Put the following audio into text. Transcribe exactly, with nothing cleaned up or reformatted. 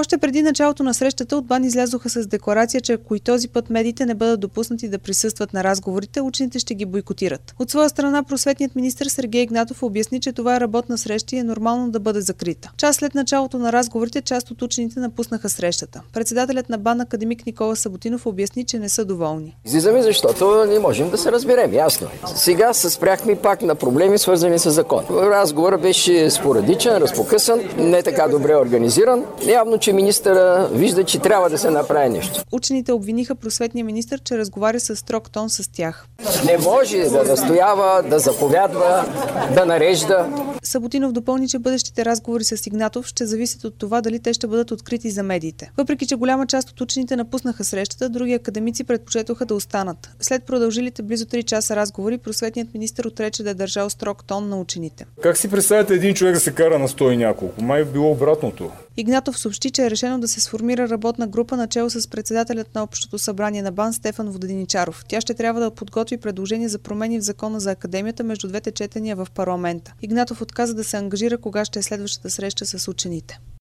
Още преди началото на срещата от БАН излязоха с декларация, че ако и този път медиите не бъдат допуснати да присъстват на разговорите, учените ще ги бойкотират. От своя страна просветният министър Сергей Игнатов обясни, че това е работна среща и е нормално да бъде закрита. Час след началото на разговорите, част от учените напуснаха срещата. Председателят на БАН академик Никола Саботинов обясни, че не са доволни. Излизаме, защото не можем да се разберем, ясно е. Сега се спряхме пак на проблеми, свързани с закон. Разговорът беше спорадичен, разпокъсан, не така добре организиран. Явно, че министъра вижда, че трябва да се направи нещо. Учените обвиниха просветния министър, че разговаря с строг тон с тях. Не може да настоява, да заповядва, да нарежда. Саботинов допълни, че бъдещите разговори с Игнатов ще зависят от това дали те ще бъдат открити за медиите. Въпреки че голяма част от учените напуснаха срещата, други академици предпочетоха да останат. След продължилите близо три часа разговори, просветният министър отрече да е държал строг тон на учените. Как си представяте един човек да се кара на сто и няколко? Май било обратното. Игнатов съобщи, че е решено да се сформира работна група начело с председателят на Общото събрание на БАН Стефан Воденичаров. Тя ще трябва да подготви предложение за промени в закона за академията между двете четения в парламента. Игнатов отказа да се ангажира кога ще е следващата среща с учените.